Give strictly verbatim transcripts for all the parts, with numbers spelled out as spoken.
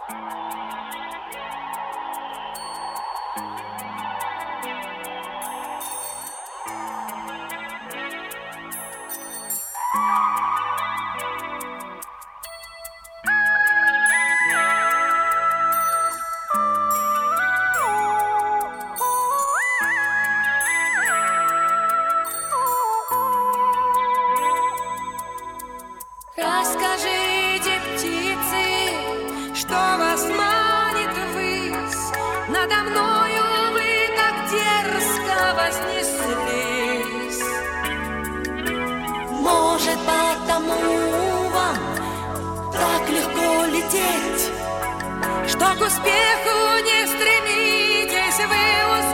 Расскажите, птицы, что вас манит ввысь, надо мною вы так дерзко вознеслись. Может, потому вам так легко лететь, что к успеху не стремитесь вы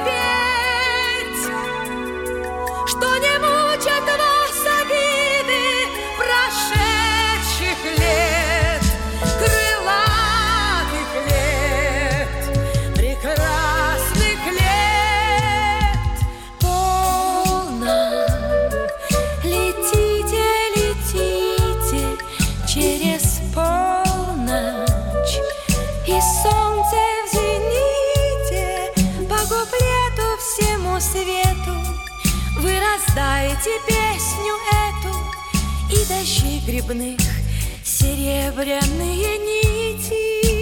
успеть, что не мучат вас обиды прошедших лет, крылатых лет, прекрасных лет. полно. Летите, летите через полночь, и солнце в зените по куплету всему свету вы раздаете песню эту, и дожди грибных серебряные нити.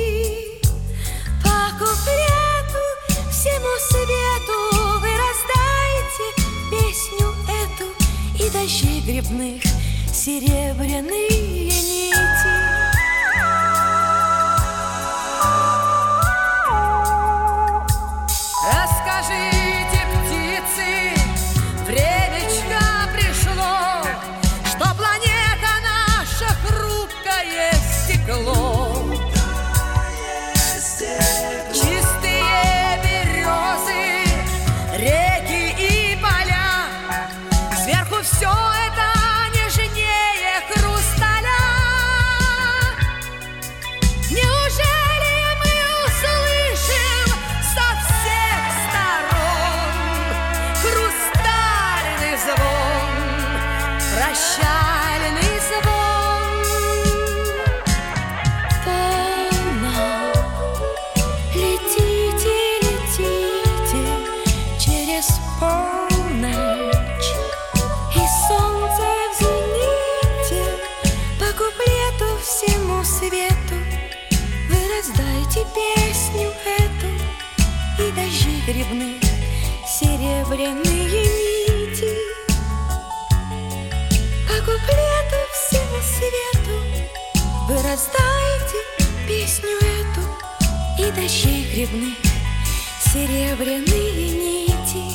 По куплету всему свету вы раздаете песню эту, и дожди грибных серебряные нити. Расскажите, птицы, времечко пришло, что планета наша хрупкое стекло. Чистые березы, реки и поля, сверху все это нежнее хрусталя. Неужели мы услышим со всех сторон хрустальный звон, прощальный звон? Полно. Летите, летите через полночь, и солнце в зените по куплету всему свету вы раздайте песню эту, и дожди грибных серебряные нити. По куплету всему свету вы раздаете песню эту, и дожди грибных серебряные нити.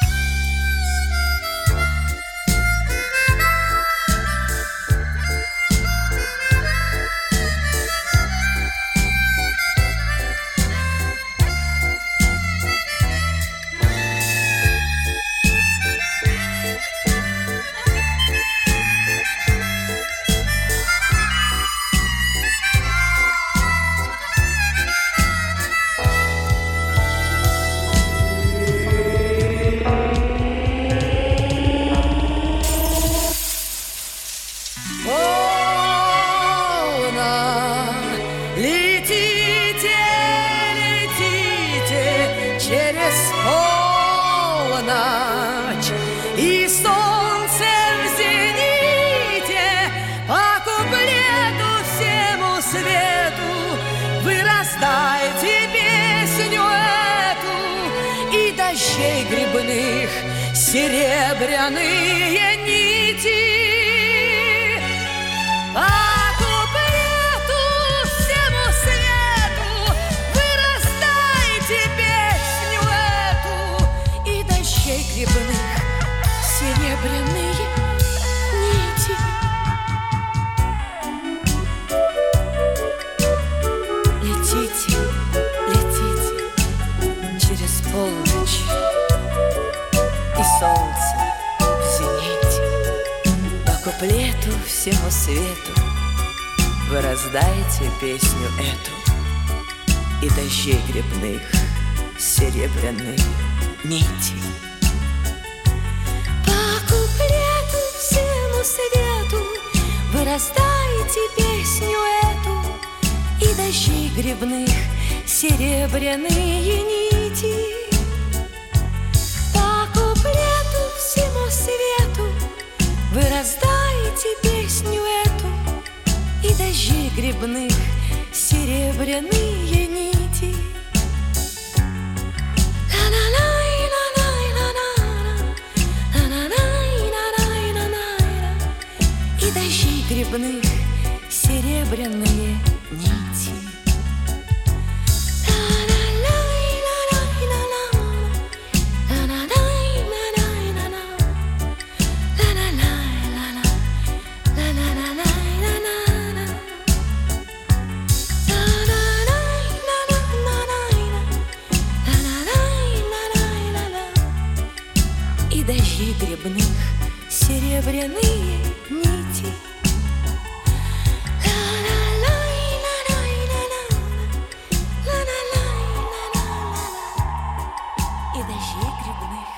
Полно. Летите, летите через полночь, и солнце в зените по куплету всему свету вы раздаете песню эту, и дождей грибных серебряные нити. По куплету всему свету вы раздаете песню эту, и дождей грибных серебряные нити. Летите, летите через полночь, и солнце в зените по куплету всему свету вы раздаете песню эту, и дождей грибных серебряные нити. По куплету всему свету вы раздаете песню эту, и дождей грибных серебряные нити. По куплету всему свету вы раздаете песню эту, и дождей грибных серебряные нити. И дождей грибных серебряные нити. И дождей грибных серебряные нити. И дождей грибных